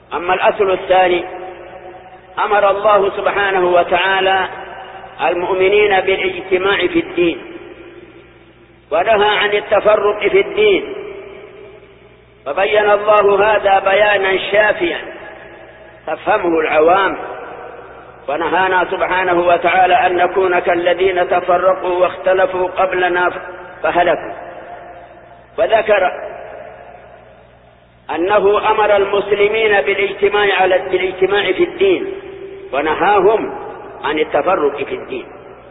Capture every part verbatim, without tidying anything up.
أما الأصل الثاني، أمر الله سبحانه وتعالى المؤمنين بالاجتماع في الدين، ونهى عن التفرق في الدين، فبين الله هذا بيانا شافيا تفهمه العوام، ونهانا سبحانه وتعالى أن نكون كالذين تفرقوا واختلفوا قبلنا فهلكوا، وذكر أنه أمر المسلمين بالاجتماع على بالاجتماع في الدين، ونهاهم عن التفرق في الدين.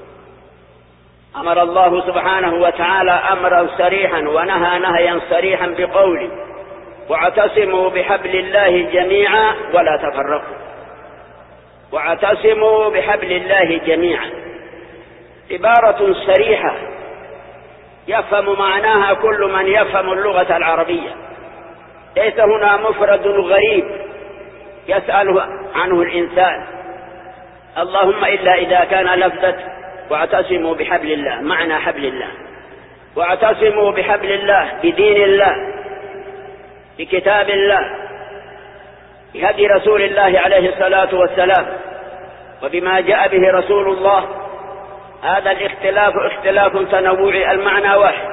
أمر الله سبحانه وتعالى أمرا صريحا ونهى نهيا صريحا بقوله: واعتصموا بحبل الله جميعا ولا تفرقوا. واعتصموا بحبل الله جميعا عبارة صريحة يفهم معناها كل من يفهم اللغة العربية، ليس هنا مفرد غريب يسأل عنه الإنسان، اللهم إلا إذا كان لفظة واعتصموا بحبل الله، معنى حبل الله، واعتصموا بحبل الله بدين الله، بكتاب الله، بهدي رسول الله عليه الصلاة والسلام، وبما جاء به رسول الله. هذا الاختلاف اختلاف تنوع، المعنى واحد: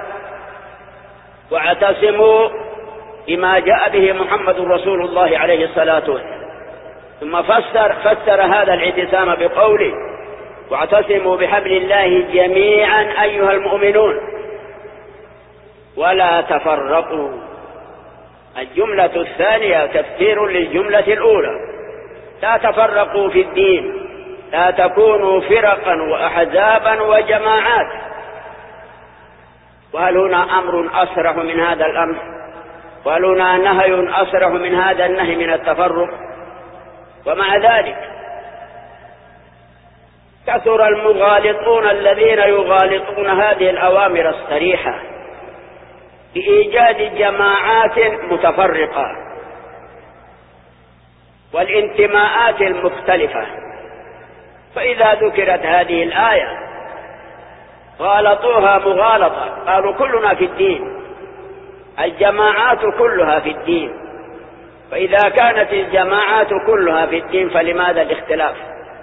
واعتصموا بما جاء به محمد رسول الله عليه الصلاة والسلام. ثم فسر, فسر هذا الاعتصام بقوله: واعتصموا بحبل الله جميعا أيها المؤمنون ولا تفرقوا. الجملة الثانية تفسير للجملة الأولى: لا تفرقوا في الدين، لا تكونوا فرقا وأحزابا وجماعات. وهل هنا أمر أصرح من هذا الأمر؟ وهل هنا نهي أصرح من هذا النهي من التفرق؟ ومع ذلك كثر المغالطون الذين يغالطون هذه الأوامر الصريحة بإيجاد جماعات متفرقة والانتماءات المختلفة. فإذا ذكرت هذه الآية غالطوها مغالطة، قالوا كلنا في الدين، الجماعات كلها في الدين. فإذا كانت الجماعات كلها في الدين فلماذا الاختلاف؟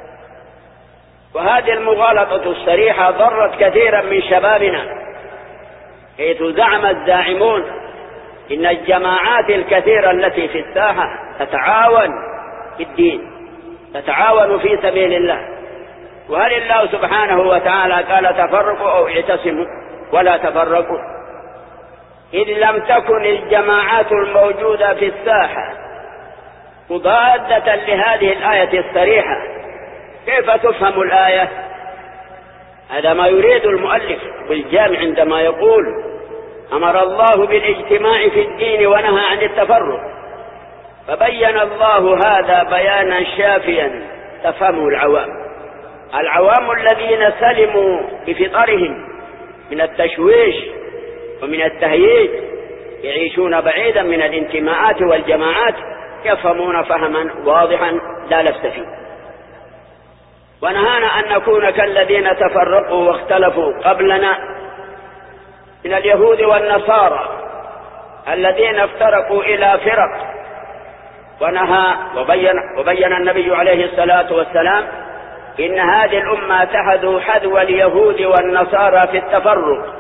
وهذه المغالطة الصريحة ضرت كثيرا من شبابنا، حيث زعم الزاعمون إن الجماعات الكثيرة التي في الساحة تتعاون في الدين، تتعاون في سبيل الله. وهل الله سبحانه وتعالى قال تفرقوا أو اعتصموا ولا تفرقوا؟ إذ لم تكن الجماعات الموجودة في الساحة مضادة لهذه الآية الصريحة، كيف تفهم الآية؟ هذا ما يريد المؤلف بالجامع عندما يقول: أمر الله بالاجتماع في الدين ونهى عن التفرق. فبين الله هذا بيانا شافيا تفهمه العوام، العوام الذين سلموا بفطرهم من التشويش ومن التهييج، يعيشون بعيدا من الانتماءات والجماعات، يفهمون فهما واضحا لا لبس فيه. ونهانا أن نكون كالذين تفرقوا واختلفوا قبلنا من اليهود والنصارى الذين افترقوا إلى فرق. ونهى وبين, وبين النبي عليه الصلاة والسلام إن هذه الأمة تحذو حذو اليهود والنصارى في التفرق،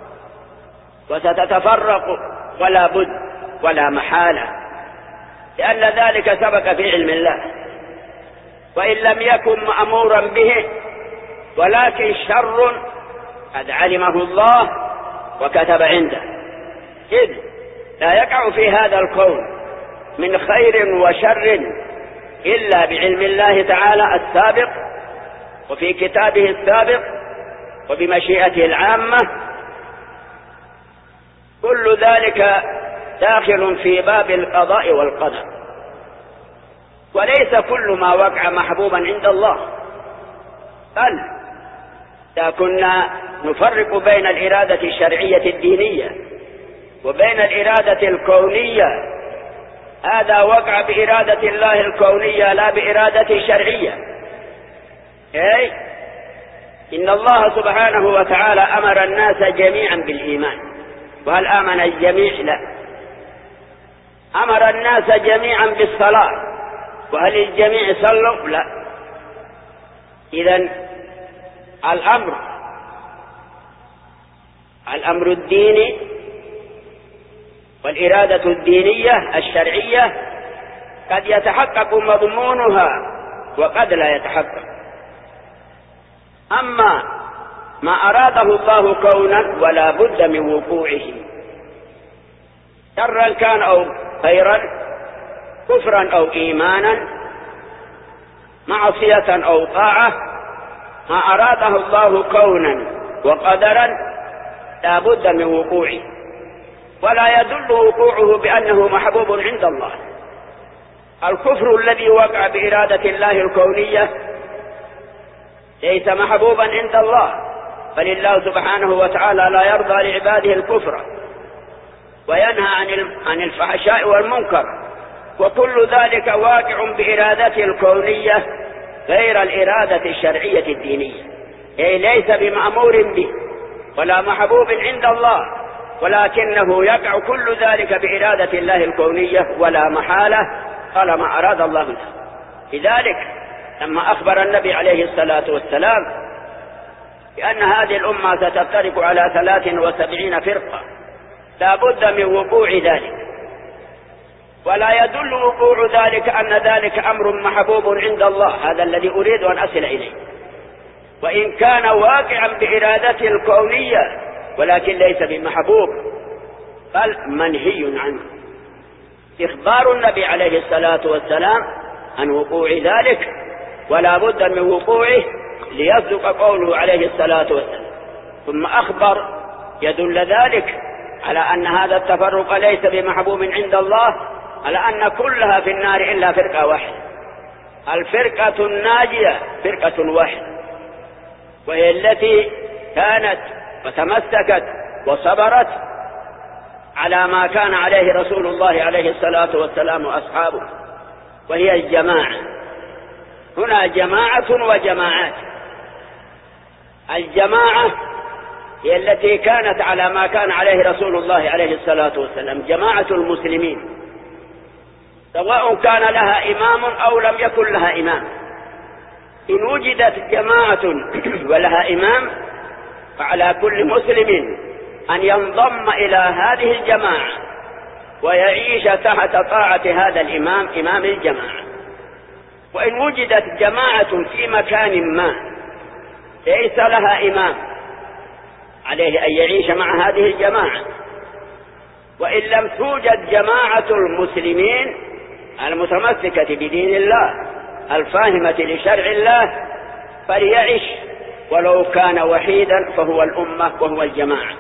وستتفرق ولا بد ولا محالة، لأن ذلك سبق في علم الله، وإن لم يكن مأمورا به، ولكن شر قد علمه الله وكتب عنده. إذ لا يقع في هذا الكون من خير وشر إلا بعلم الله تعالى السابق، وفي كتابه السابق، وبمشيئته العامة. كل ذلك داخل في باب القضاء والقدر، وليس كل ما وقع محبوبا عند الله. بل إذا كنا نفرق بين الإرادة الشرعية الدينية وبين الإرادة الكونية، هذا وقع بإرادة الله الكونية لا بإرادة الشرعية. أي إن الله سبحانه وتعالى أمر الناس جميعا بالإيمان، وهل آمن الجميع؟ لا. أمر الناس جميعا بالصلاة، وهل الجميع صلوا؟ لا. إذن الأمر الأمر الديني والإرادة الدينية الشرعية قد يتحقق مضمونها وقد لا يتحقق. أما ما أراده الله كونا ولا بد من وقوعه، شرا كان أو خيرا، كفرا أو إيمانا، معصية أو طاعة، ما أراده الله كونا وقدرا لا بد من وقوعه، ولا يدل وقوعه بأنه محبوب عند الله. الكفر الذي وقع بإرادة الله الكونية ليس محبوبا عند الله، بل الله سبحانه وتعالى لا يرضى لعباده الكفر وينهى عن الفحشاء والمنكر، وكل ذلك واقع بإرادته الكونية غير الإرادة الشرعية الدينية، أي ليس بمأمور به ولا محبوب عند الله، ولكنه يقع كل ذلك بإرادة الله الكونية ولا محالة طالما أراد الله له. لذلك لما أخبر النبي عليه الصلاة والسلام بأن هذه الأمة ستفترق على ثلاث وسبعين فرقة لا بد من وقوع ذلك، ولا يدل وقوع ذلك أن ذلك أمر محبوب عند الله، هذا الذي أريد أن أصل إليه، وإن كان واقعا بإرادته الكونية ولكن ليس بمحبوب بل منهي عنه. إخبار النبي عليه الصلاة والسلام عن وقوع ذلك ولا بد من وقوعه ليصدق قوله عليه الصلاة والسلام، ثم أخبر يدل ذلك على أن هذا التفرق ليس بمحبوب عند الله، على أن كلها في النار إلا فرقة واحدة، الفرقة الناجية فرقة واحدة، وهي التي كانت وتمسكت وصبرت على ما كان عليه رسول الله عليه الصلاة والسلام وأصحابه، وهي الجماعة. هنا جماعة وجماعات. الجماعة هي التي كانت على ما كان عليه رسول الله عليه الصلاة والسلام، جماعة المسلمين، سواء كان لها إمام أو لم يكن لها إمام. إن وجدت جماعة ولها إمام فعلى كل مسلم أن ينضم إلى هذه الجماعة ويعيش تحت طاعة هذا الإمام إمام الجماعة. وإن وجدت جماعة في مكان ما ليس لها إمام عليه أن يعيش مع هذه الجماعة، وإن لم توجد جماعة المسلمين المتمسكة بدين الله الفاهمة لشرع الله فليعش ولو كان وحيدا فهو الأمة وهو الجماعة.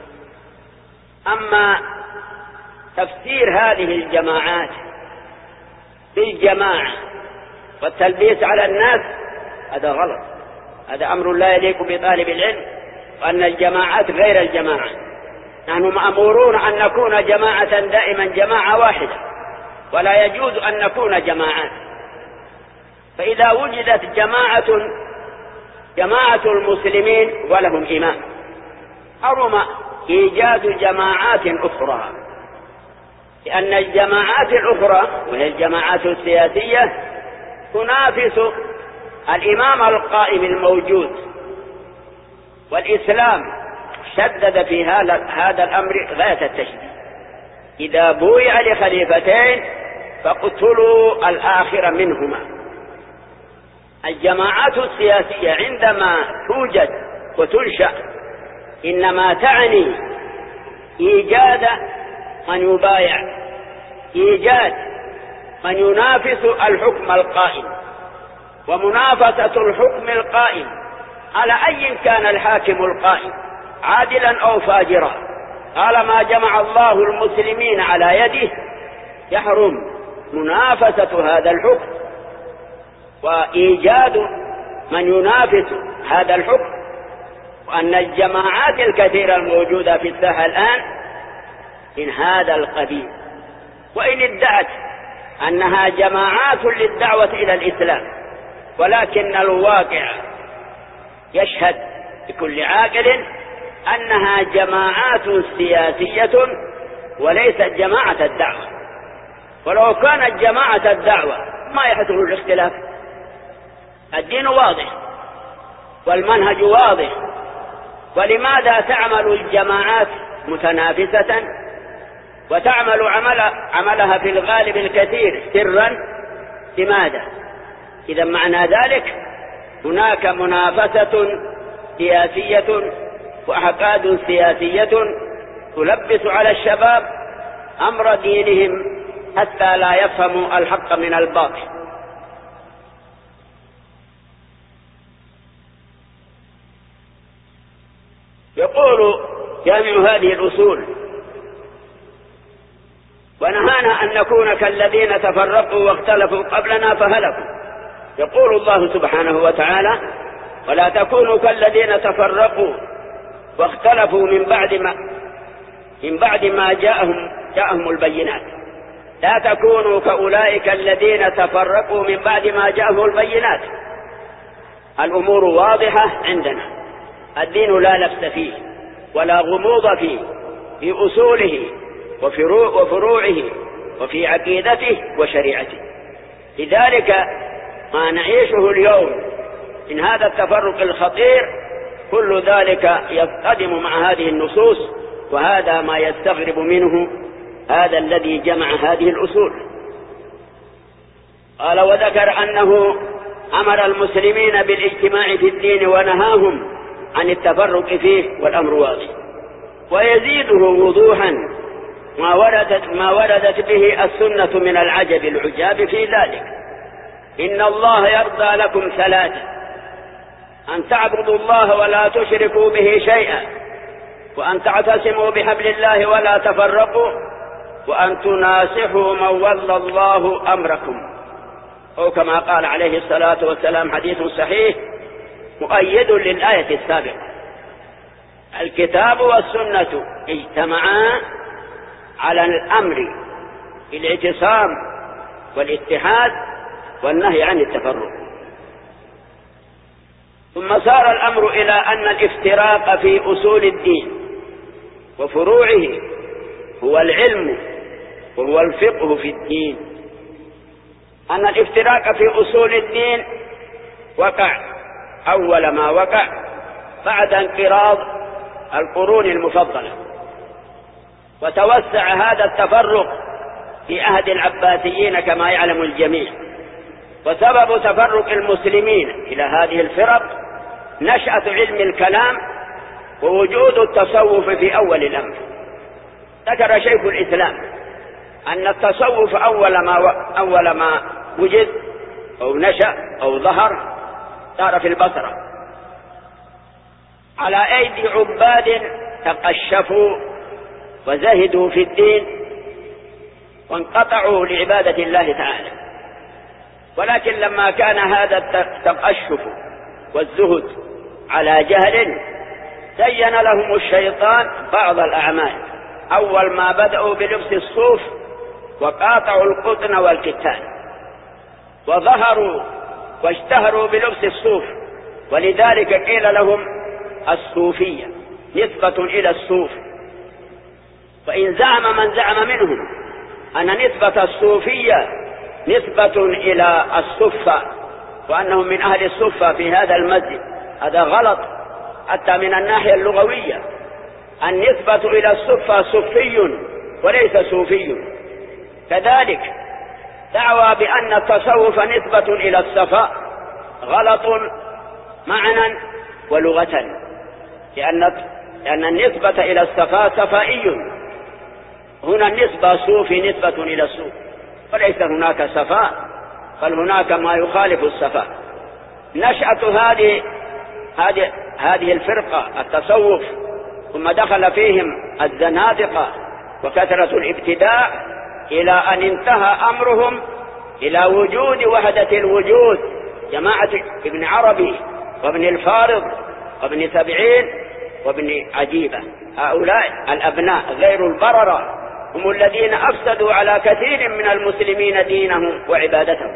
أما تفسير هذه الجماعات بالجماعة والتلبيس على الناس هذا غلط، هذا أمر لا يليق بطالب العلم، وأن الجماعات غير الجماعة. نحن مأمورون أن نكون جماعة دائما جماعة واحدة، ولا يجوز أن نكون جماعات. فإذا وجدت جماعة جماعة المسلمين ولهم إمام حرم إيجاد جماعات أخرى، لأن الجماعات الأخرى وهي الجماعات السياسية تنافس الإمام القائم الموجود، والإسلام شدد في هذا الأمر غاية التشديد. إذا بويع لخليفتين فاقتلوا الآخر منهما. الجماعات السياسية عندما توجد وتنشأ إنما تعني إيجاد من يبايع، إيجاد من ينافس الحكم القائم، ومنافسة الحكم القائم على أي كان الحاكم القائم عادلا أو فاجرا، طالما جمع الله المسلمين على يده يحرم منافسة هذا الحكم وإيجاد من ينافس هذا الحكم. وأن الجماعات الكثيرة الموجودة في الساحة الآن من هذا القبيل، وإن ادعت أنها جماعات للدعوة إلى الإسلام، ولكن الواقع يشهد بكل عاقل أنها جماعات سياسية وليست جماعة الدعوة. ولو كانت جماعة الدعوة ما يحصل الاختلاف. الدين واضح والمنهج واضح. ولماذا تعمل الجماعات متنافسة وتعمل عمل عملها في الغالب الكثير سرا؟ لماذا؟ إذا معنى ذلك هناك منافسة سياسية وأحقاد سياسية تلبس على الشباب أمر دينهم حتى لا يفهموا الحق من الباطل. يقول جامع هذه الأصول: ونهانا أن نكون كالذين تفرقوا واختلفوا قبلنا فهلكوا. يقول الله سبحانه وتعالى: ولا تكونوا كالذين تفرقوا واختلفوا من بعد ما من بعد ما جاءهم جاءهم البينات. لا تكونوا كأولئك الذين تفرقوا من بعد ما جاءهم البينات. الأمور واضحة عندنا، الدين لا لبس فيه ولا غموض فيه، في أصوله وفروعه وفي عقيدته وشريعته. لذلك ما نعيشه اليوم من هذا التفرق الخطير كل ذلك يصطدم مع هذه النصوص، وهذا ما يستغرب منه هذا الذي جمع هذه الأصول. قال: وذكر أنه أمر المسلمين بالاجتماع في الدين ونهاهم عن التفرق فيه، والأمر واضح. ويزيده وضوحا ما وردت, ما وردت به السنة من العجب العجاب في ذلك: إن الله يرضى لكم ثلاثة: أن تعبدوا الله ولا تشركوا به شيئا، وأن تعتصموا بحبل الله ولا تفرقوا، وأن تناصحوا من ولى الله أمركم. أو كما قال عليه الصلاة والسلام، حديث صحيح مؤيد للآية السابقة: الكتاب والسنة اجتمعا على الأمر بالاعتصام والاتحاد والنهي عن التفرق. ثم صار الأمر إلى أن الافتراق في أصول الدين وفروعه هو العلم وهو الفقه في الدين. أن الافتراق في أصول الدين وقع أول ما وقع بعد انقراض القرون المفضلة، وتوسع هذا التفرق في عهد العباسيين كما يعلم الجميع. وسبب تفرق المسلمين إلى هذه الفرق نشأة علم الكلام ووجود التصوف في أول الأمر. ذكر شيخ الإسلام أن التصوف أول ما, و... أول ما وجد أو نشأ أو ظهر صار في البصرة على أيدي عباد تقشفوا وزهدوا في الدين وانقطعوا لعبادة الله تعالى. ولكن لما كان هذا التقشف والزهد على جهل زين لهم الشيطان بعض الأعمال. أول ما بدأوا بلبس الصوف وقاطعوا القطن والكتان، وظهروا واشتهروا بلبس الصوف، ولذلك قيل لهم الصوفية نسبة إلى الصوف. وإن زعم من زعم منهم أن نسبة الصوفية نسبة إلى الصفة وأنهم من أهل الصفة في هذا المسجد، هذا غلط حتى من الناحية اللغوية. النسبة إلى الصفة صفي وليس صوفي. كذلك دعوى بأن التصوف نسبة إلى الصفاء غلط معنى ولغة، لأن, لأن النسبة إلى الصفاء صفائي. هنا النسبة صوفي نسبة إلى الصوف، وليس هناك صفاء، بل هناك ما يخالف الصفاء. نشأة هذه هذه هذه الفرقة التصوف، ثم دخل فيهم الزنادقة وكثرة الابتداع، إلى أن انتهى أمرهم إلى وجود وحدة الوجود جماعة ابن عربي وابن الفارض وابن سبعين وابن عجيبة. هؤلاء الأبناء غير البررة هم الذين أفسدوا على كثير من المسلمين دينهم وعبادتهم.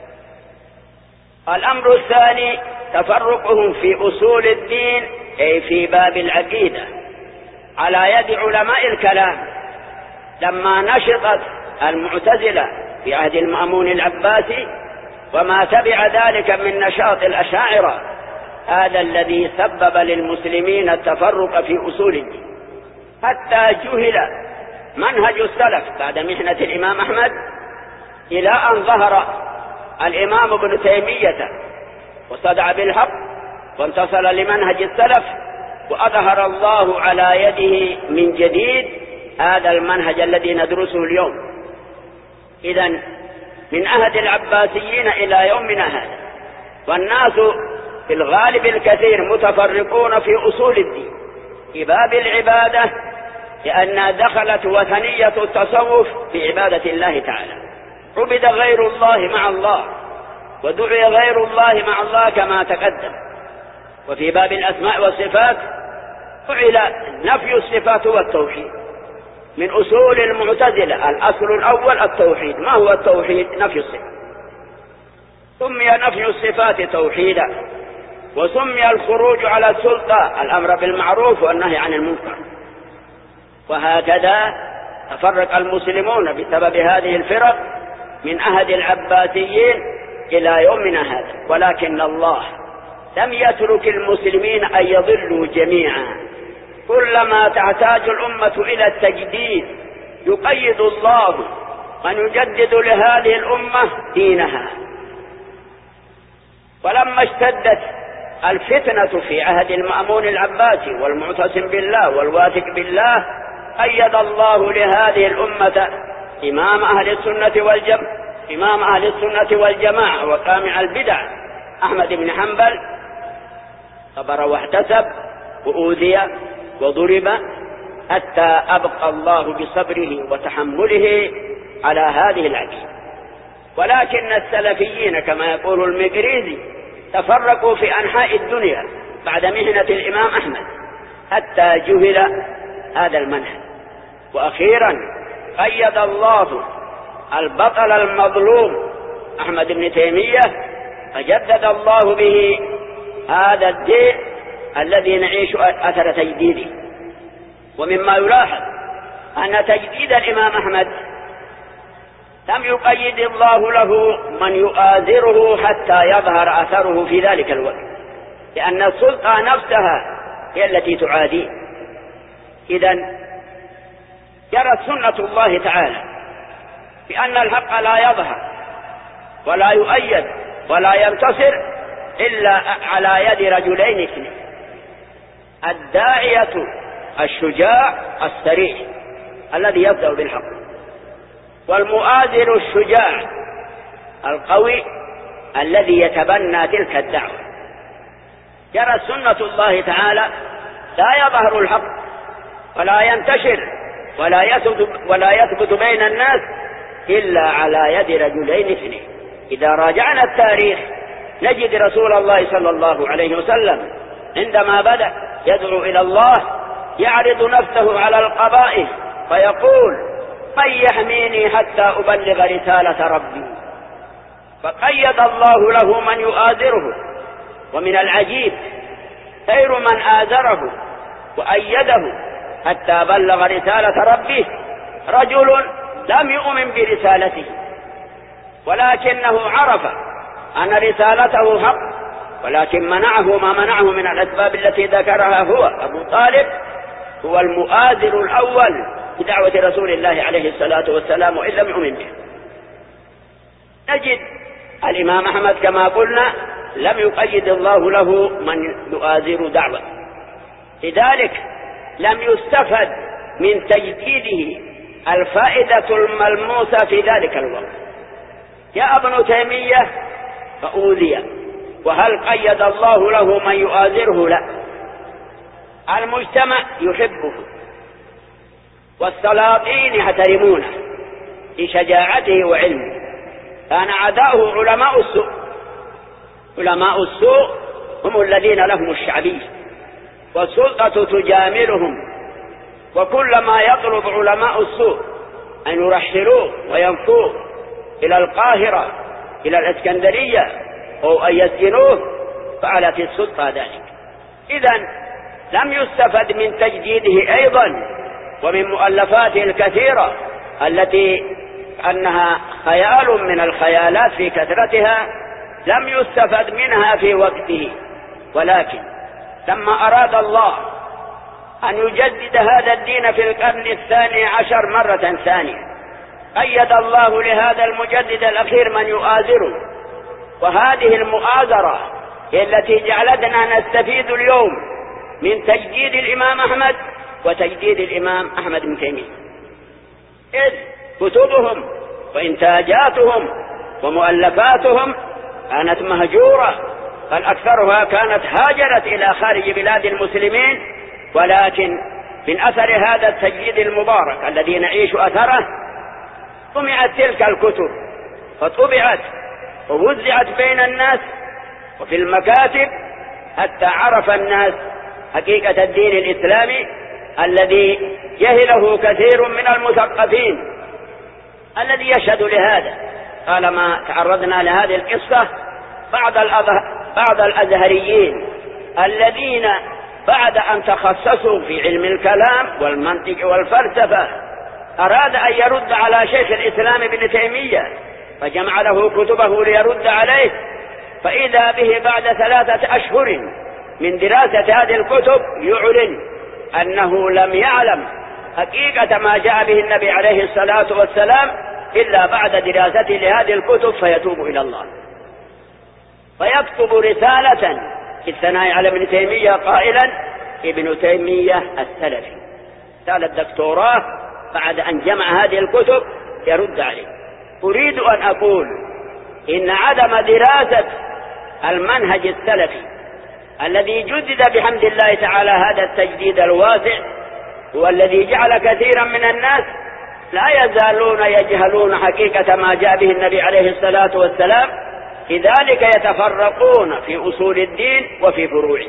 الأمر الثاني تفرقهم في أصول الدين، أي في باب العقيدة، على يد علماء الكلام. لما نشطت المعتزلة في عهد المأمون العباسي وما تبع ذلك من نشاط الأشاعرة هذا الذي سبب للمسلمين التفرق في أصول الدين، حتى جهل منهج السلف بعد محنة الإمام أحمد إلى أن ظهر الإمام ابن تيمية وصدع بالحق وانتصر لمنهج السلف، وأظهر الله على يده من جديد هذا المنهج الذي ندرسه اليوم. إذن من عهد العباسيين إلى يومنا هذا والناس في الغالب الكثير متفرقون في أصول الدين في باب العبادة، لأنها دخلت وثنية التصوف في عبادة الله تعالى، عبد غير الله مع الله ودعي غير الله مع الله كما تقدم. وفي باب الأسماء والصفات فعل نفي الصفات والتوحيد من أصول المعتزلة. الأصل الأول التوحيد. ما هو التوحيد؟ نفي الصفات. سمي نفي الصفات توحيدا، وسمي الخروج على السلطة الأمر بالمعروف والنهي عن المنكر. وهكذا تفرق المسلمون بسبب هذه الفرق من عهد العباسيين إلى يومنا هذا، ولكن الله لم يترك المسلمين أن يضلوا جميعا. كلما تحتاج الأمة إلى التجديد يقيد الله من يجدد لهذه الأمة دينها. ولما اشتدت الفتنة في عهد المأمون العباسي والمعتصم بالله والواثق بالله أيد الله لهذه الأمة إمام أهل السنة والجماعة إمام أهل السنة والجماعة وقامع البدع أحمد بن حنبل، صبر واحتسب وأوذي وضرب حتى أبقى الله بصبره وتحمله على هذه العقيدة. ولكن السلفيين كما يقول المقريزي تفرقوا في أنحاء الدنيا بعد مهنة الإمام أحمد حتى جهل هذا المنهج. وأخيرا قيد الله البطل المظلوم أحمد بن تيمية فجدد الله به هذا الدين الذي نعيش أثر تجديده. ومما يلاحظ أن تجديد الإمام أحمد لم يقيد الله له من يؤازره حتى يظهر أثره في ذلك الوقت، لأن السلطة نفسها هي التي تعاديه. إذن جرت سنة الله تعالى بأن الحق لا يظهر ولا يؤيد ولا ينتصر إلا على يد رجلين اثنين: الداعية الشجاع السريع الذي يبدأ بالحق، والمؤازر الشجاع القوي الذي يتبنى تلك الدعوة. جرت سنة الله تعالى لا يظهر الحق ولا ينتشر ولا يثبت, ولا يثبت بين الناس إلا على يد رجلين اثنين. إذا راجعنا التاريخ نجد رسول الله صلى الله عليه وسلم عندما بدأ يدعو إلى الله يعرض نفسه على القبائل فيقول: من يحميني حتى أبلغ رسالة ربي؟ فقيد الله له من يؤازره. ومن العجيب خير من آزره وأيده حتى بلغ رسالة ربه رجل لم يؤمن برسالته، ولكنه عرف أن رسالته حق، ولكن منعه ما منعه من الأسباب التي ذكرها هو أبو طالب، هو المؤازر الأول بدعوة رسول الله عليه الصلاة والسلام، وإن لم يؤمن به. نجد الإمام أحمد كما قلنا لم يقيد الله له من يؤازر دعوة، لذلك لم يستفد من تجديده الفائدة الملموسة في ذلك الوقت. جاء ابن تيمية فأوذي، وهل قيد الله له من يؤازره؟ لا. المجتمع يحبه والسلاطين يحترمونه لشجاعته وعلمه. كان أعداؤه علماء السوء. علماء السوء هم الذين لهم الشعبية والسلطة تجاملهم، وكلما يطلب علماء السوء أن يرحلوه وينفوه إلى القاهرة إلى الإسكندرية أو أن يسجنوه فعلت السلطة ذلك. إذن لم يستفد من تجديده أيضا ومن مؤلفاته الكثيرة التي أنها خيال من الخيالات في كثرتها لم يستفد منها في وقته، ولكن لما أراد الله أن يجدد هذا الدين في القرن الثاني عشر مرة ثانية أيد الله لهذا المجدد الأخير من يؤازره، وهذه المؤازرة هي التي جعلتنا نستفيد اليوم من تجديد الإمام أحمد وتجديد الإمام أحمد بن تيمية، إذ كتبهم وإنتاجاتهم ومؤلفاتهم كانت مهجورة، بل أكثرها كانت هاجرت إلى خارج بلاد المسلمين، ولكن من أثر هذا التجديد المبارك الذي نعيش أثره طمعت تلك الكتب فطبعت ووزعت بين الناس وفي المكاتب حتى عرف الناس حقيقة الدين الإسلامي الذي جهله كثير من المثقفين الذي يشهد لهذا. طالما تعرضنا لهذه القصة بعض بعض الأزهريين الذين بعد أن تخصصوا في علم الكلام والمنطق والفلسفة أراد أن يرد على شيخ الإسلام ابن تيمية فجمع له كتبه ليرد عليه، فإذا به بعد ثلاثة أشهر من دراسة هذه الكتب يعلن أنه لم يعلم حقيقة ما جاء به النبي عليه الصلاة والسلام إلا بعد دراسته لهذه الكتب، فيتوب إلى الله فيكتب رسالة في الثناء على ابن تيمية قائلا ابن تيمية السلفي، رسالة دكتوراه بعد أن جمع هذه الكتب يرد عليه. أريد أن أقول إن عدم دراسة المنهج السلفي الذي جدد بحمد الله تعالى هذا التجديد الواسع هو الذي جعل كثيرا من الناس لا يزالون يجهلون حقيقة ما جاء به النبي عليه الصلاة والسلام، لذلك يتفرقون في أصول الدين وفي فروعه.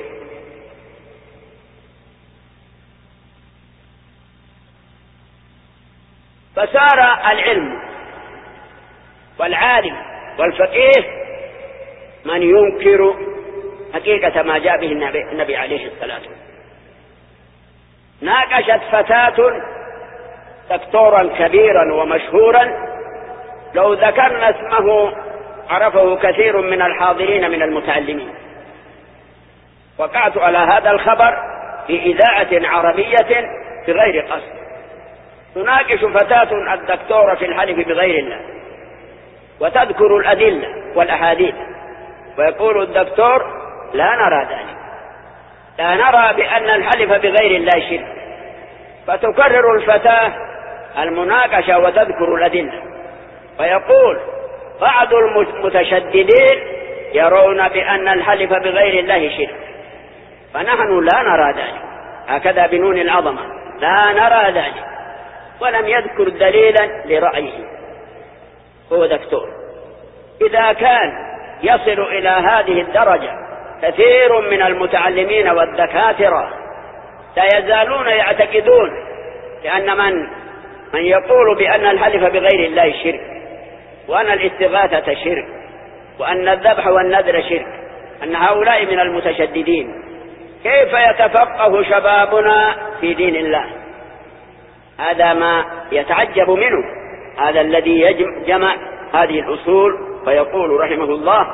فصار العلم والعالم والفقيه من ينكر حقيقة ما جاء به النبي, النبي عليه الصلاة والسلام. ناقشت فتاة دكتورا كبيرا ومشهورا لو ذكرنا اسمه عرفه كثير من الحاضرين من المتعلمين. وقعت على هذا الخبر في إذاعة عربية بغير قصد، تناقش فتاة الدكتورة في الحلف بغير الله وتذكر الأدلة والأحاديث، ويقول الدكتور لا نرى ذلك، لا نرى بأن الحلف بغير الله شرك، فتكرر الفتاة المناقشة وتذكر الأدلة، ويقول بعض المتشددين يرون بأن الحلف بغير الله شرك، فنحن لا نرى ذلك، هكذا بنون العظمة لا نرى ذلك، ولم يذكر دليلا لرأيه. هو دكتور. إذا كان يصل إلى هذه الدرجة كثير من المتعلمين والدكاترة لا يزالون يعتقدون لأن من من يقول بأن الحلف بغير الله شرك، وأن الاستغاثة شرك، وأن الذبح والنذر شرك، أن هؤلاء من المتشددين، كيف يتفقه شبابنا في دين الله؟ هذا ما يتعجب منه، هذا الذي يجمع هذه الأصول. فيقول رحمه الله: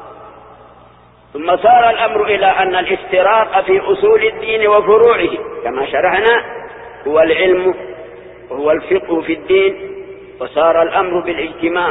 ثم صار الأمر إلى أن الافتراق في أصول الدين وفروعه كما شرحنا هو العلم وهو الفقه في الدين، وصار الأمر بالاجتماع،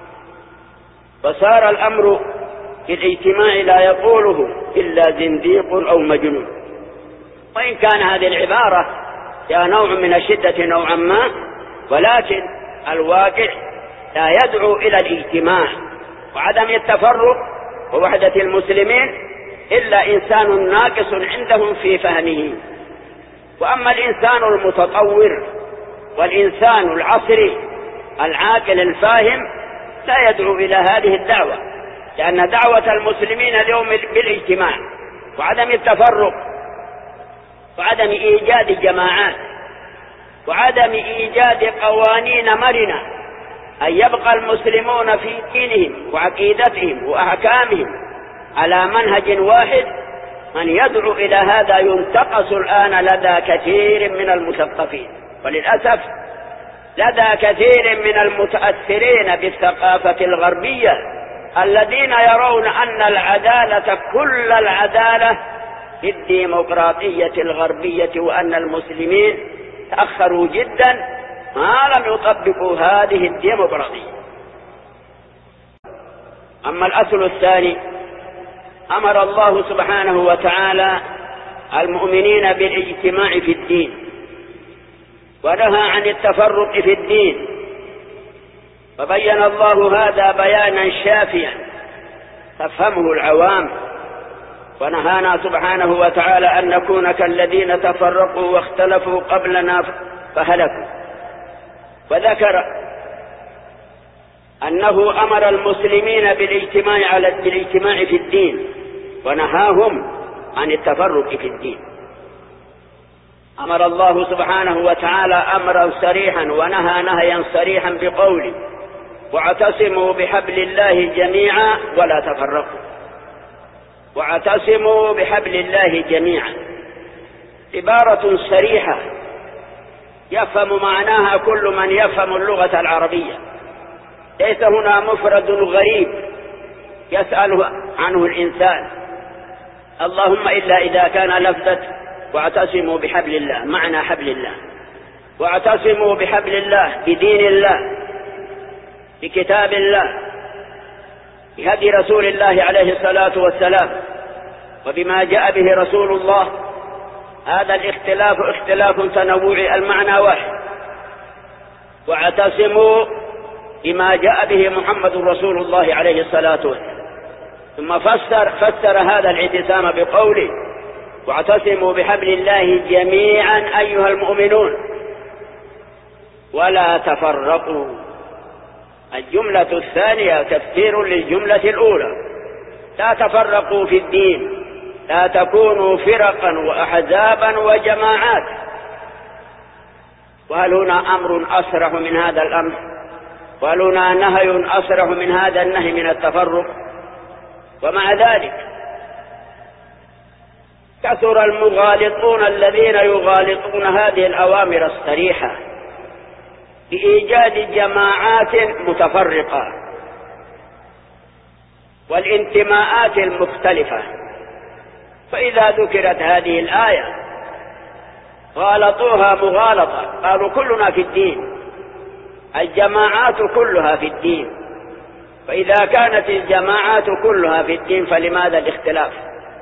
فصار الأمر بالاجتماع لا يقوله إلا زنديق أو مجنون. وإن كان هذه العبارة فيها نوع من الشدة نوعا ما، ولكن الواقع لا يدعو إلى الاجتماع وعدم التفرق ووحدة المسلمين إلا إنسان ناقص عندهم في فهمه. وأما الإنسان المتطور والإنسان العصري العاقل الفاهم لا يدعو إلى هذه الدعوة، لأن دعوة المسلمين اليوم بالاجتماع وعدم التفرق وعدم إيجاد جماعات وعدم إيجاد قوانين مرنة، أن يبقى المسلمون في دينهم وعقيدتهم وأحكامهم على منهج واحد. من يدعو إلى هذا ينتقص الآن لدى كثير من المثقفين، وللأسف لدى كثير من المتأثرين بالثقافة الغربية الذين يرون أن العدالة كل العدالة في الديمقراطية الغربية، وأن المسلمين تأخروا جدا ما لم يطبقوا هذه الديمقراطية. أما الأصل الثاني، أمر الله سبحانه وتعالى المؤمنين بالاجتماع في الدين، ونهى عن التفرق في الدين، فبين الله هذا بيانا شافيا تفهمه العوام، ونهانا سبحانه وتعالى أن نكون كالذين تفرقوا واختلفوا قبلنا فهلكوا، وذكر أنه أمر المسلمين بالاجتماع على بالاجتماع في الدين، ونهاهم عن التفرق في الدين. أمر الله سبحانه وتعالى أمرا صريحا ونهى نهيا صريحا بقوله: واعتصموا بحبل الله جميعا ولا تفرقوا. واعتصموا بحبل الله جميعا عبارة صريحة يفهم معناها كل من يفهم اللغة العربية، ليس هنا مفرد غريب يسأل عنه الإنسان، اللهم إلا إذا كان لفظة واعتصموا بحبل الله، معنى حبل الله، واعتصموا بحبل الله بدين الله، بكتاب الله، بهدي رسول الله عليه الصلاة والسلام، وبما جاء به رسول الله. هذا الاختلاف اختلاف تنوع، المعنى واحد. واعتصموا بما جاء به محمد رسول الله عليه الصلاة والسلام. ثم فسر, فسر هذا الاعتصام بقوله: واعتصموا بحبل الله جميعا أيها المؤمنون ولا تفرقوا. الجملة الثانية تفسير للجملة الأولى: لا تفرقوا في الدين، لا تكونوا فرقا وأحزابا وجماعات. وهل هنا أمر أصرح من هذا الأمر؟ وهل هنا نهي أصرح من هذا النهي من التفرق؟ ومع ذلك كثر المغالطون الذين يغالطون هذه الأوامر الصريحة بإيجاد جماعات متفرقة والانتماءات المختلفة. فإذا ذكرت هذه الآية غالطوها مغالطة، قالوا كلنا في الدين، الجماعات كلها في الدين. فإذا كانت الجماعات كلها في الدين فلماذا الاختلاف؟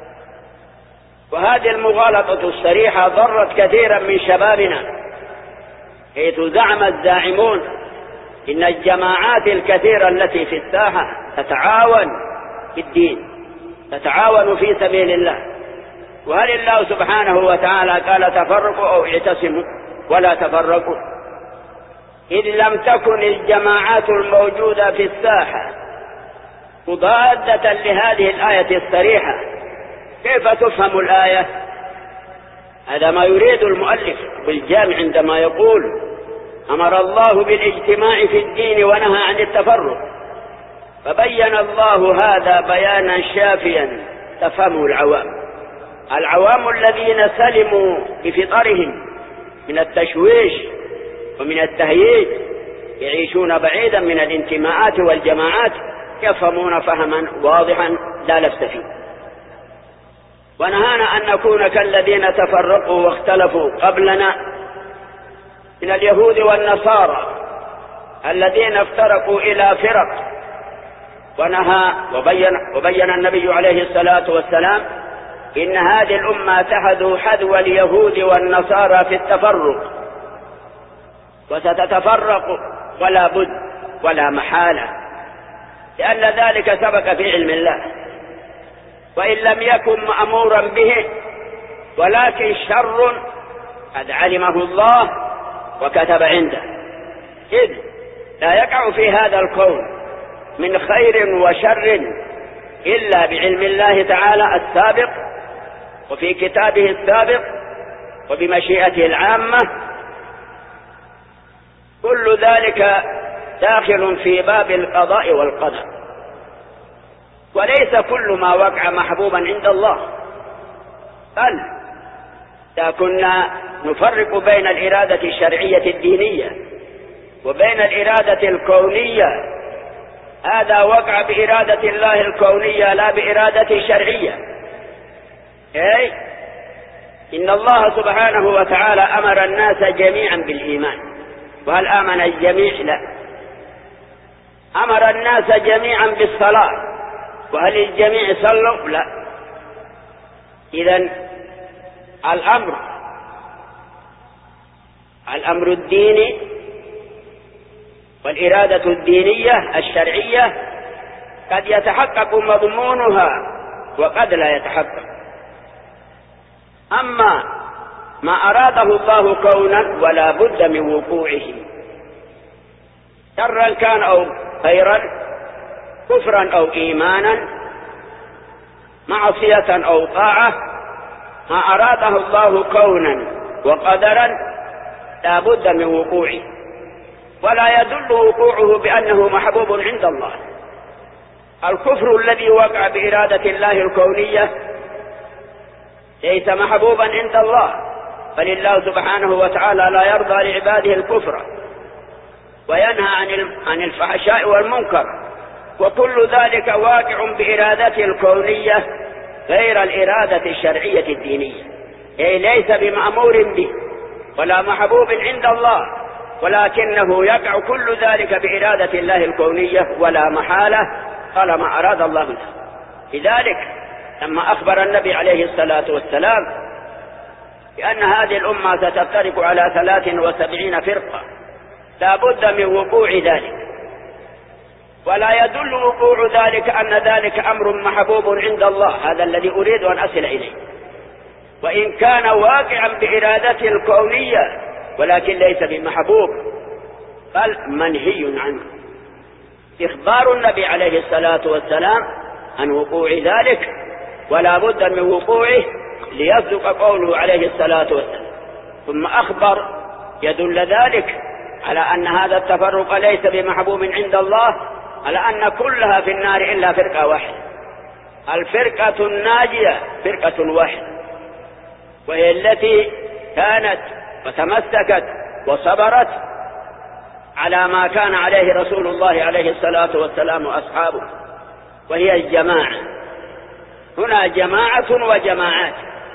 وهذه المغالطة الصريحة ضرت كثيرا من شبابنا، حيث زعم الزاعمون إن الجماعات الكثيرة التي في الساحة تتعاون في الدين، تتعاون في سبيل الله. وهل الله سبحانه وتعالى قال تفرقوا أو اعتصموا ولا تفرقوا؟ إذ لم تكن الجماعات الموجودة في الساحة مضادة لهذه الآية الصريحة، كيف تفهم الآية؟ هذا ما يريد المؤلف بالجامع عندما يقول أمر الله بالاجتماع في الدين ونهى عن التفرق، فبين الله هذا بيانا شافيا تفهمه العوام. العوام الذين سلموا بفطرهم من التشويش ومن التهييج يعيشون بعيدا من الانتماءات والجماعات، يفهمون فهما واضحا لا لبس فيه. ونهانا أن نكون كالذين تفرقوا واختلفوا قبلنا من اليهود والنصارى الذين افترقوا إلى فرق. ونهى وبين, وبين النبي عليه الصلاة والسلام إن هذه الأمة تحذو حذو اليهود والنصارى في التفرق، وستتفرق ولا بد ولا محالة، لأن ذلك سبق في علم الله، وإن لم يكن مأمورا به، ولكن شر قد علمه الله وكتب عنده، إذ لا يقع في هذا الكون من خير وشر إلا بعلم الله تعالى السابق، وفي كتابه السابق، وبمشيئته العامة. كل ذلك داخل في باب القضاء والقدر، وليس كل ما وقع محبوبا عند الله، بل إذا كنا نفرق بين الإرادة الشرعية الدينية وبين الإرادة الكونية، هذا وقع بإرادة الله الكونية لا بإرادة شرعية. أي إن الله سبحانه وتعالى أمر الناس جميعا بالإيمان، وهل آمن الجميع؟ لا. أمر الناس جميعا بالصلاة، وهل الجميع صلوا؟ لا. إذن الأمر الأمر الديني والإرادة الدينية الشرعية قد يتحقق مضمونها وقد لا يتحقق. أما ما أراده الله كونا ولا بد من وقوعه، شرا كان أو خيرا، كفرا أو إيمانا، معصية أو طاعة، ما أراده الله كونا وقدرا لا بد من وقوعه، ولا يدل وقوعه بأنه محبوب عند الله. الكفر الذي وقع بإرادة الله الكونية ليس محبوبا عند الله، بل الله سبحانه وتعالى لا يرضى لعباده الكفر وينهى عن الفحشاء والمنكر، وكل ذلك واقع بإرادته الكونية غير الإرادة الشرعية الدينية، أي ليس بمأمور به ولا محبوب عند الله، ولكنه يقع كل ذلك بإرادة الله الكونية ولا محالة قال ما أراد الله له. لذلك لما أخبر النبي عليه الصلاة والسلام بأن هذه الأمة ستفترق على ثلاث وسبعين فرقة لا بد من وقوع ذلك، ولا يدل وقوع ذلك أن ذلك أمر محبوب عند الله، هذا الذي أريد أن أصل إليه. وإن كان واقعا بإرادته الكونية ولكن ليس بمحبوب بل منهي عنه. إخبار النبي عليه الصلاة والسلام عن وقوع ذلك ولا بد من وقوعه ليصدق قوله عليه الصلاة والسلام، ثم أخبر يدل ذلك على أن هذا التفرق ليس بمحبوب عند الله، على أن كلها في النار إلا فرقة واحدة، الفرقة الناجية فرقة واحدة، وهي التي كانت وتمسكت وصبرت على ما كان عليه رسول الله عليه الصلاة والسلام وأصحابه، وهي الجماعة. هنا جماعة وجماعات.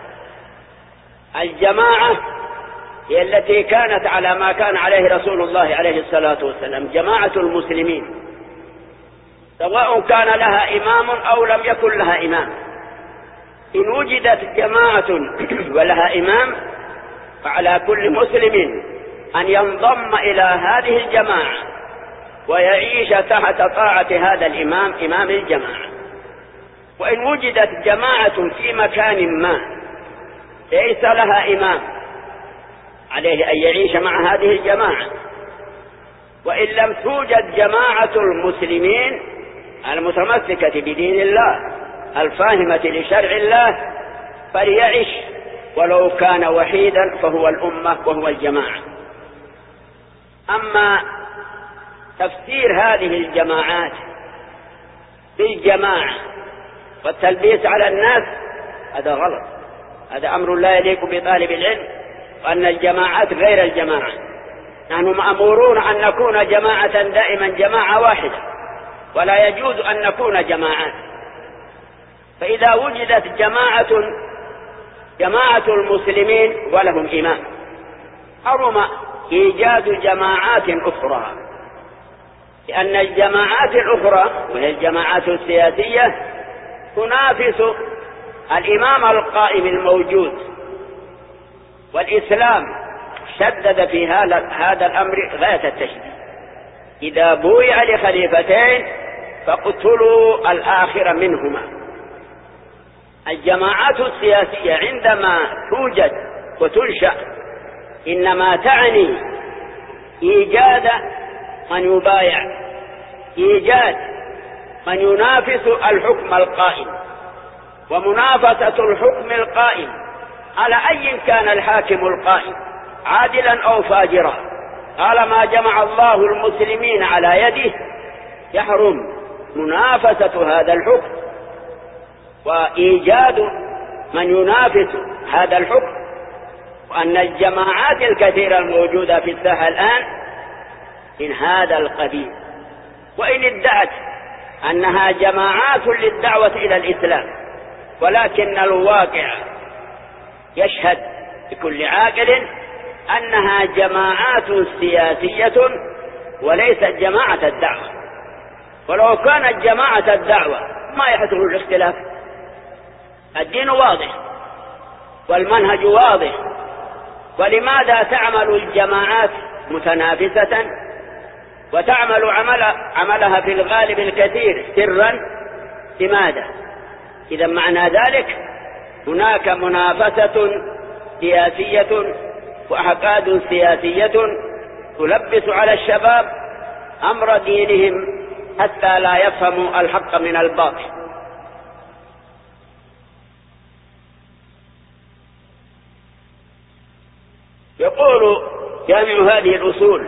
الجماعة هي التي كانت على ما كان عليه رسول الله عليه الصلاة والسلام، جماعة المسلمين، سواء كان لها إمام أو لم يكن لها إمام. إن وجدت جماعة ولها إمام فعلى كل مسلم أن ينضم إلى هذه الجماعة ويعيش تحت طاعة هذا الإمام إمام الجماعة. وإن وجدت جماعة في مكان ما ليس لها إمام عليه أن يعيش مع هذه الجماعة. وإن لم توجد جماعة المسلمين المتمسكة بدين الله الفاهمة لشرع الله فليعش ولو كان وحيدا فهو الأمة وهو الجماعة. أما تفسير هذه الجماعات بالجماعة والتلبيس على الناس هذا غلط، هذا أمر لا يليق بطالب العلم، وأن الجماعات غير الجماعة. نحن مأمورون أن نكون جماعة دائما جماعة واحدة، ولا يجوز أن نكون جماعات. فإذا وجدت جماعة جماعة المسلمين ولهم إمام حرم إيجاد جماعات أخرى، لأن الجماعات الأخرى وهي الجماعات السياسية تنافس الإمام القائم الموجود، والإسلام شدد في هذا الأمر غاية التشديد. إذا بويع لخليفتين فاقتلوا الآخر منهما. الجماعات السياسية عندما توجد وتنشأ إنما تعني إيجاد من يبايع، إيجاد من ينافس الحكم القائم، ومنافسة الحكم القائم على أي كان الحاكم القائم عادلا أو فاجرا، طالما جمع الله المسلمين على يده يحرم منافسة هذا الحكم وإيجاد من ينافس هذا الحكم. وأن الجماعات الكثيرة الموجودة في الساحة الآن من هذا القبيل. وإن ادعت أنها جماعات للدعوة إلى الإسلام، ولكن الواقع يشهد بكل عاقل أنها جماعات سياسية وليست جماعة الدعوة. ولو كانت جماعة الدعوة ما يحصل الاختلاف، الدين واضح والمنهج واضح. ولماذا تعمل الجماعات متنافسة وتعمل عمل عملها في الغالب الكثير سرا؟ لماذا؟ إذا معنى ذلك هناك منافسة سياسية وأحقاد سياسية تلبس على الشباب أمر دينهم حتى لا يفهموا الحق من الباطل. يقول جامع هذه الأصول: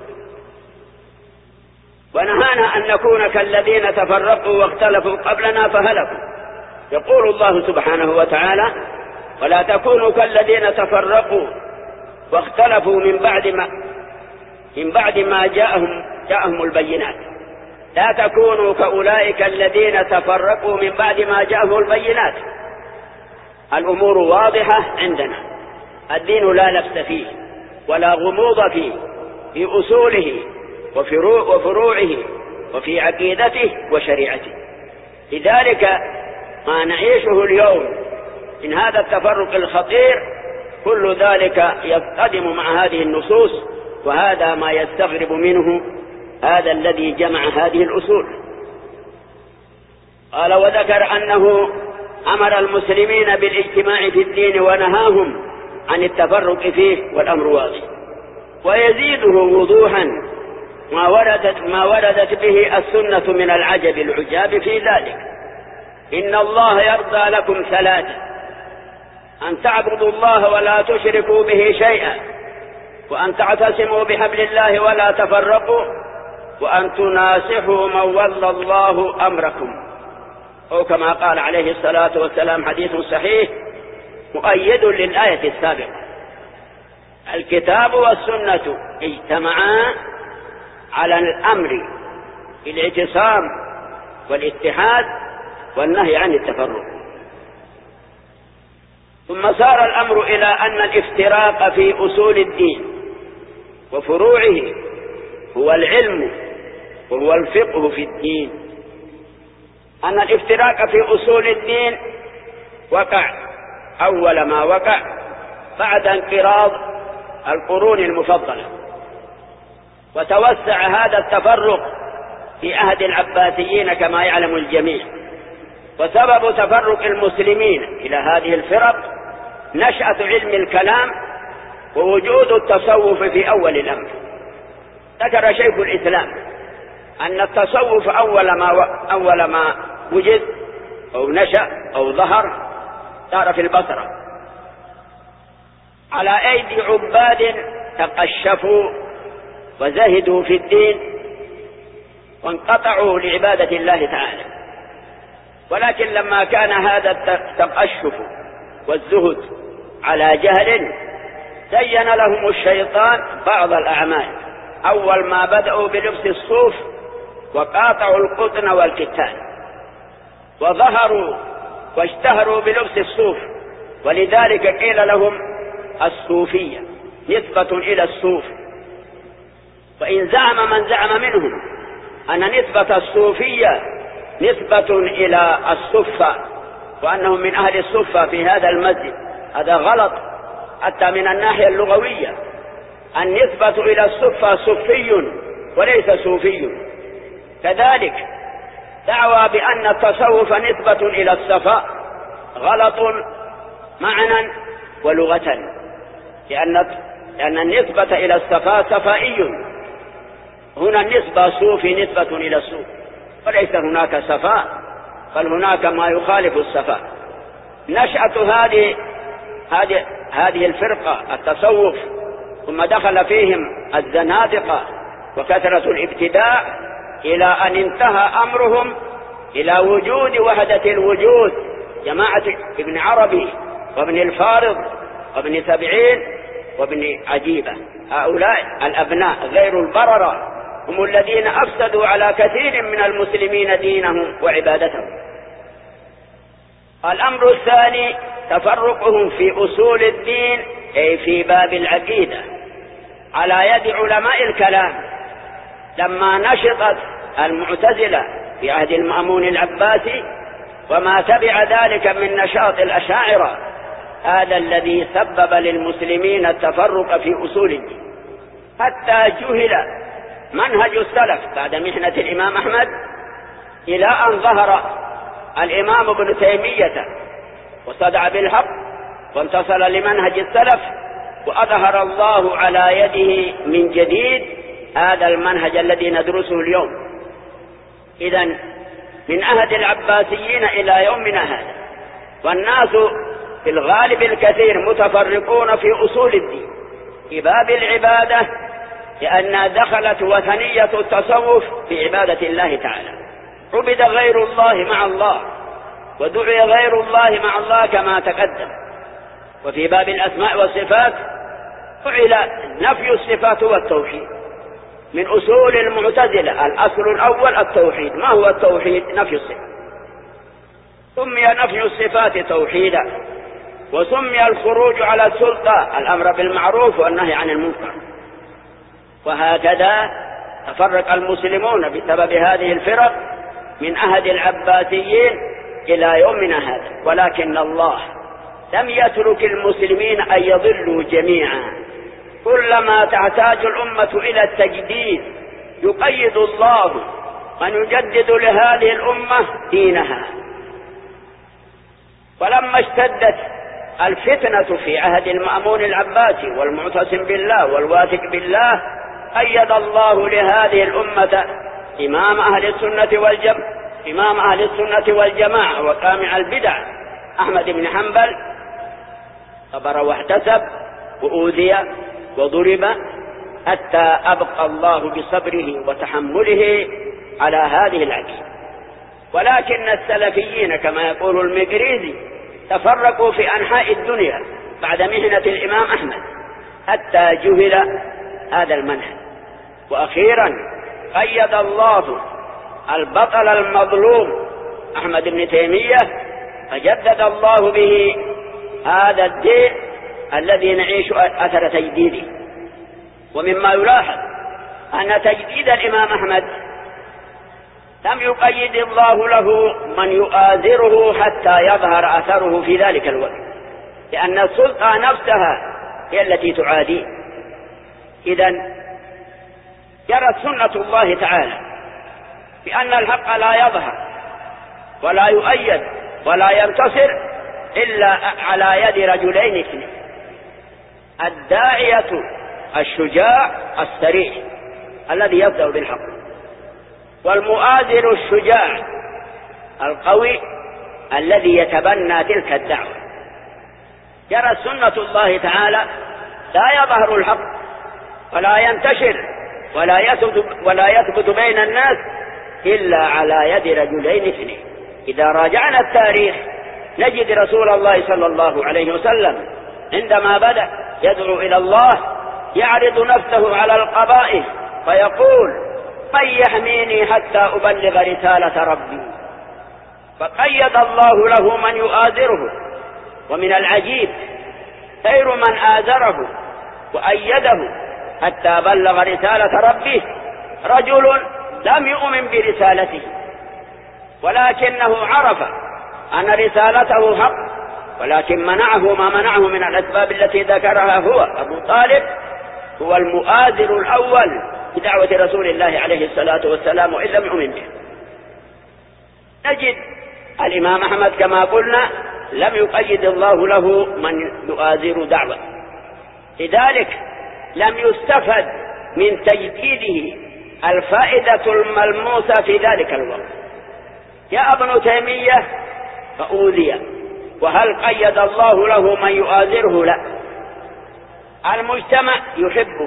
ونهانا أن نكون كالذين تفرقوا واختلفوا قبلنا فهلكوا. يقول الله سبحانه وتعالى: ولا تكونوا كالذين تفرقوا واختلفوا من بعد ما من بعد ما جاءهم جاءهم البينات. لا تكونوا كأولئك الذين تفرقوا من بعد ما جاءهم البينات. الأمور واضحة عندنا، الدين لا لبس فيه ولا غموض فيه، في أصوله وفروعه وفي عقيدته وشريعته. لذلك ما نعيشه اليوم من هذا التفرق الخطير كل ذلك يصطدم مع هذه النصوص، وهذا ما يستغرب منه هذا الذي جمع هذه الأصول. قال: وذكر أنه أمر المسلمين بالاجتماع في الدين ونهاهم عن التفرق فيه، والأمر واضح. ويزيده وضوحا ما وردت, ما وردت به السنة من العجب العجاب في ذلك: إن الله يرضى لكم ثلاثة: أن تعبدوا الله ولا تشركوا به شيئا، وأن تعتصموا بحبل الله ولا تفرقوا، وأن تناصحوا من ولى الله أمركم. أو كما قال عليه الصلاة والسلام حديث صحيح مؤيد للآية السابقة: الكتاب والسنة اجتمعا على الأمر بالاعتصام والاتحاد والنهي عن التفرق. ثم صار الأمر إلى أن الافتراق في أصول الدين وفروعه هو العلم وهو الفقه في الدين. أن الافتراق في أصول الدين وقع أول ما وقع بعد انقراض القرون المفضلة، وتوسع هذا التفرق في عهد العباسيين كما يعلم الجميع. وسبب تفرق المسلمين إلى هذه الفرق نشأة علم الكلام ووجود التصوف في أول الأمر. ذكر شيخ الإسلام أن التصوف أول ما, و... أول ما وجد أو نشأ أو ظهر صار في البصرة على أيدي عباد تقشفوا وزهدوا في الدين وانقطعوا لعبادة الله تعالى. ولكن لما كان هذا التقشف والزهد على جهل زين لهم الشيطان بعض الأعمال. أول ما بدأوا بلبس الصوف وقاطعوا القطن والكتان، وظهروا واشتهروا بلبس الصوف، ولذلك قيل لهم الصوفية نسبة إلى الصوف. وإن زعم من زعم منهم أن نسبة الصوفية نسبة إلى الصفة وأنهم من أهل الصفة في هذا المسجد، هذا غلط حتى من الناحية اللغوية. النسبة إلى الصفة صفي وليس صوفي. كذلك دعوى بأن التصوف نسبة إلى الصفاء غلط معنى ولغة، لأن لأن النسبة إلى الصفاء صفائي. هنا النسبة صوفي نسبة إلى الصوف، وليس هناك صفاء، بل هناك ما يخالف الصفاء. نشأة هذه هذه هذه الفرقة التصوف، ثم دخل فيهم الزنادقة وكثرة الابتداع، إلى أن انتهى أمرهم إلى وجود وحدة الوجود جماعة ابن عربي وابن الفارض وابن سبعين وابن عجيبة. هؤلاء الأبناء غير البررة هم الذين أفسدوا على كثير من المسلمين دينهم وعبادتهم. الأمر الثاني تفرقهم في أصول الدين، أي في باب العقيدة، على يد علماء الكلام. لما نشطت المعتزلة في عهد المأمون العباسي وما تبع ذلك من نشاط الأشاعرة، هذا الذي سبب للمسلمين التفرق في أصول الدين، حتى جهل منهج السلف بعد محنة الإمام أحمد، إلى أن ظهر الإمام ابن تيمية وصدع بالحق وانتصر لمنهج السلف، وأظهر الله على يده من جديد هذا المنهج الذي ندرسه اليوم. إذن من عهد العباسيين إلى يومنا هذا، والناس في الغالب الكثير متفرقون في أصول الدين في باب العبادة، لأنها دخلت وثنية التصوف في عبادة الله تعالى، عبد غير الله مع الله، ودعي غير الله مع الله كما تقدم. وفي باب الأسماء والصفات فعل نفي الصفات والتوحيد من أصول المعتزلة. الأصل الأول التوحيد. ما هو التوحيد؟ نفي الصفات. سمي نفي الصفات توحيدا، وسمي الخروج على السلطة الأمر بالمعروف والنهي عن المنكر. وهكذا تفرق المسلمون بسبب هذه الفرق من عهد العباسيين إلى يومنا هذا. ولكن الله لم يترك المسلمين أن يضلوا جميعا، كلما تحتاج الأمة إلى التجديد يقيد الله من يجدد لهذه الأمة دينها. ولما اشتدت الفتنة في عهد المأمون العباسي والمعتصم بالله والواثق بالله، أيد الله لهذه الأمة إمام أهل السنة والجماعة إمام أهل السنة والجماعة وقامع البدع أحمد بن حنبل، صبر واحتسب وأوذي وضرب، حتى أبقى الله بصبره وتحمله على هذه العقيدة. ولكن السلفيين كما يقول المقريزي تفرقوا في أنحاء الدنيا بعد مهنة الإمام أحمد، حتى جهل هذا المنهج. وأخيرا قيد الله البطل المظلوم أحمد بن تيمية، فجدد الله به هذا الدين الذي نعيش أثر تجديده. ومما يلاحظ أن تجديد الإمام أحمد لم يقيد الله له من يؤازره حتى يظهر أثره في ذلك الوقت، لأن السلطة نفسها هي التي تعاديه. إذن جرت سنة الله تعالى بأن الحق لا يظهر ولا يؤيد ولا ينتصر إلا على يد رجلين اثنين: الداعية الشجاع السريع الذي يبدأ بالحق، والمؤازر الشجاع القوي الذي يتبنى تلك الدعوة. جرت سنة الله تعالى لا يظهر الحق ولا ينتشر ولا يثبت, ولا يثبت بين الناس إلا على يد رجلين اثنين. إذا راجعنا التاريخ نجد رسول الله صلى الله عليه وسلم عندما بدأ يدعو إلى الله يعرض نفسه على القبائل فيقول: من يحميني حتى أبلغ رسالة ربي؟ فقيد الله له من يؤازره. ومن العجيب خير من آزره وأيده حتى بلغ رسالة ربه رجل لم يؤمن برسالته، ولكنه عرف أن رسالته حق، ولكن منعه ما منعه من الأسباب التي ذكرها هو أبو طالب، هو المؤازر الأول بدعوة رسول الله عليه الصلاة والسلام، وإن لم يؤمن به. نجد الإمام أحمد كما قلنا لم يقيد الله له من يؤازر دعوة، لذلك لم يستفد من تجديده الفائدة الملموسة في ذلك الوقت. يا ابن تيمية فأوذي، وهل قيد الله له من يؤازره؟ لا، المجتمع يحبه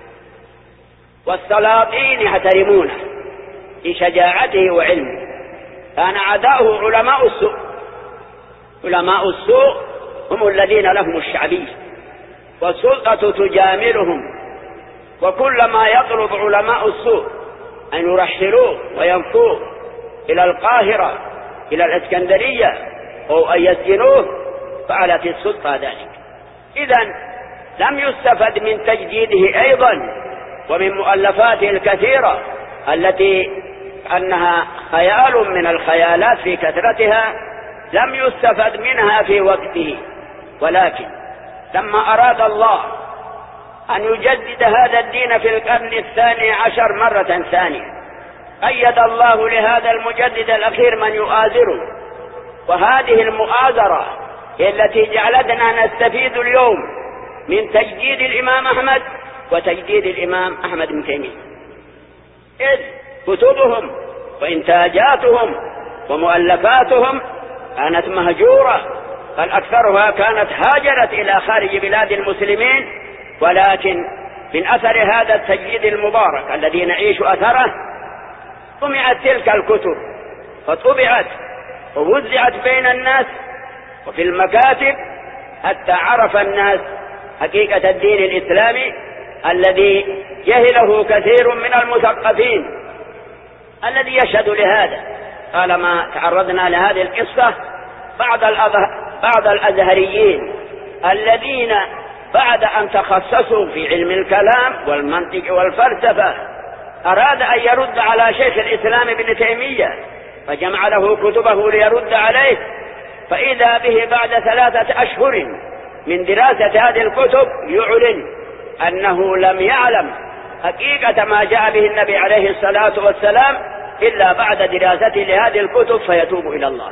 والسلاطين يحترمونه لشجاعته وعلمه. كان أعداؤه علماء السوء، علماء السوء هم الذين لهم الشعبية والسلطة تجاملهم، وكلما يطلب علماء السوء أن يرحلوه وينفوه إلى القاهرة إلى الإسكندرية أو أن يسجنوه، فعلت السلطة ذلك. إذن لم يستفد من تجديده أيضا ومن مؤلفاته الكثيرة التي أنها خيال من الخيالات في كثرتها، لم يستفد منها في وقته. ولكن لما أراد الله أن يجدد هذا الدين في القرن الثاني عشر مرة ثانية، أيد الله لهذا المجدد الأخير من يؤازره. وهذه المؤازرة هي التي جعلتنا نستفيد اليوم من تجديد الإمام أحمد وتجديد الإمام أحمد بن تيمية، إذ كتبهم وإنتاجاتهم ومؤلفاتهم كانت مهجورة، بل أكثرها كانت هاجرت إلى خارج بلاد المسلمين. ولكن من أثر هذا التجديد المبارك الذي نعيش أثره طمعت تلك الكتب، فطبعت ووزعت بين الناس وفي المكاتب، حتى عرف الناس حقيقة الدين الإسلامي الذي جهله كثير من المثقفين، الذي يشهد لهذا. طالما تعرضنا لهذه القصة، بعض بعض الأزهريين الذين بعد أن تخصصوا في علم الكلام والمنطق والفلسفة أراد أن يرد على شيخ الإسلام ابن تيمية، فجمع له كتبه ليرد عليه، فإذا به بعد ثلاثة أشهر من دراسة هذه الكتب يعلن أنه لم يعلم حقيقة ما جاء به النبي عليه الصلاة والسلام إلا بعد دراسته لهذه الكتب، فيتوب إلى الله.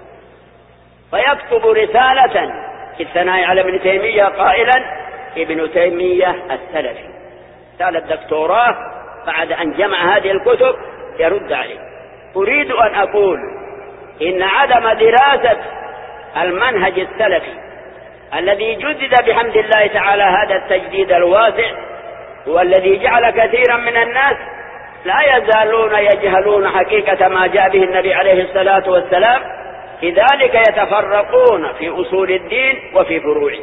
فيكتب رسالة في الثناء على ابن تيمية قائلا: ابن تيمية السلفي، رسالة دكتوراه بعد أن جمع هذه الكتب يرد عليه. أريد أن أقول إن عدم دراسة المنهج السلفي الذي جدد بحمد الله تعالى هذا التجديد الواسع هو الذي جعل كثيرا من الناس لا يزالون يجهلون حقيقة ما جاء به النبي عليه الصلاة والسلام، لذلك يتفرقون في أصول الدين وفي فروعه.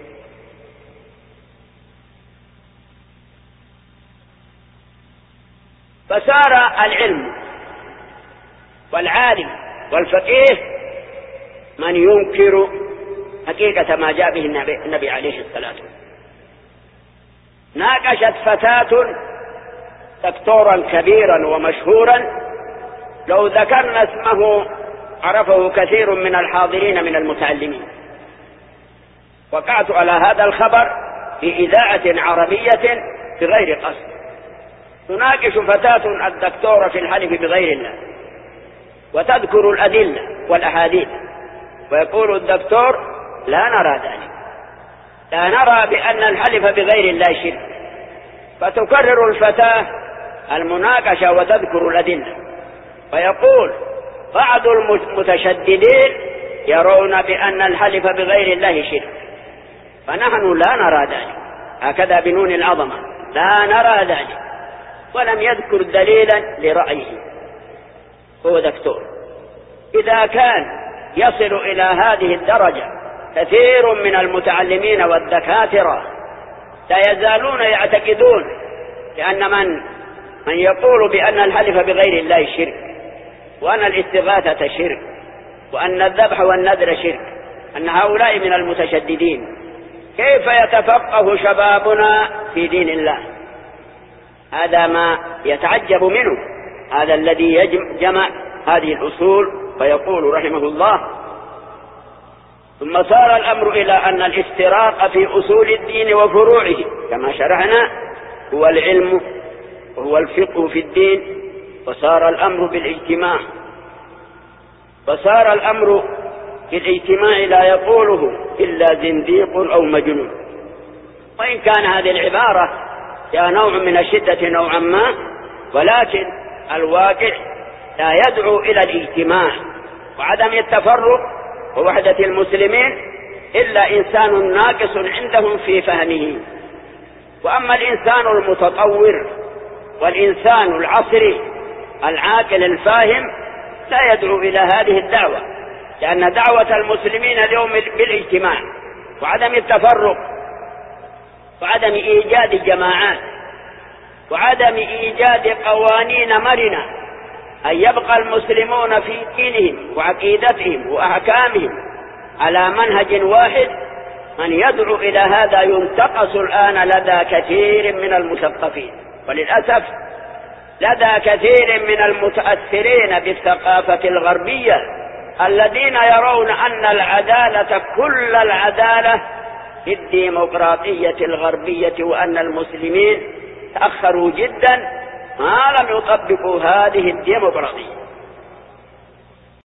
فصار العلم والعالم والفقيه من ينكر حقيقة ما جاء به النبي, النبي عليه الصلاة والسلام. ناقشت فتاة دكتورا كبيرا ومشهورا، لو ذكرنا اسمه عرفه كثير من الحاضرين من المتعلمين. وقعت على هذا الخبر في إذاعة عربية بغير قصد. تناقش فتاة الدكتورة في الحلف بغير الله، وتذكر الأدلة والأحاديث، ويقول الدكتور: لا نرى ذلك، لا نرى بأن الحلف بغير الله شرك. فتكرر الفتاة المناقشة وتذكر الأدلة، ويقول بعض المتشددين يرون بأن الحلف بغير الله شرك، فنحن لا نرى ذلك، هكذا بنون العظمة، لا نرى ذلك، ولم يذكر دليلا لرأيه. هو دكتور. إذا كان يصل إلى هذه الدرجة كثير من المتعلمين والدكاترة لا يزالون يعتقدون لأن من من يقول بأن الحلف بغير الله شرك، وأن الاستغاثة شرك، وأن الذبح والنذر شرك، أن هؤلاء من المتشددين، كيف يتفقه شبابنا في دين الله؟ هذا ما يتعجب منه، هذا الذي جمع هذه الأصول. فيقول رحمه الله: ثم صار الأمر إلى أن الافتراق في أصول الدين وفروعه كما شرحنا هو العلم وهو الفقه في الدين، وصار الأمر بالاجتماع. فصار الأمر بالاجتماع لا يقوله إلا زنديق أو مجنون. وإن كان هذه العبارة فيها نوع من الشدة نوعا ما، ولكن الواقع لا يدعو إلى الاجتماع وعدم التفرق ووحدة المسلمين إلا إنسان ناقص عندهم في فهمه. وأما الإنسان المتطور والإنسان العصري العاقل الفاهم لا يدعو إلى هذه الدعوة، لأن دعوة المسلمين اليوم بالاجتماع وعدم التفرق وعدم إيجاد جماعات. وعدم إيجاد قوانين مرنة أن يبقى المسلمون في دينهم وعقيدتهم وأحكامهم على منهج واحد، من يدعو إلى هذا ينتقص الآن لدى كثير من المثقفين، وللأسف لدى كثير من المتأثرين بالثقافة الغربية الذين يرون أن العدالة كل العدالة في الديمقراطية الغربية، وأن المسلمين تأخروا جدا ما لم يطبقوا هذه الديمقراطية.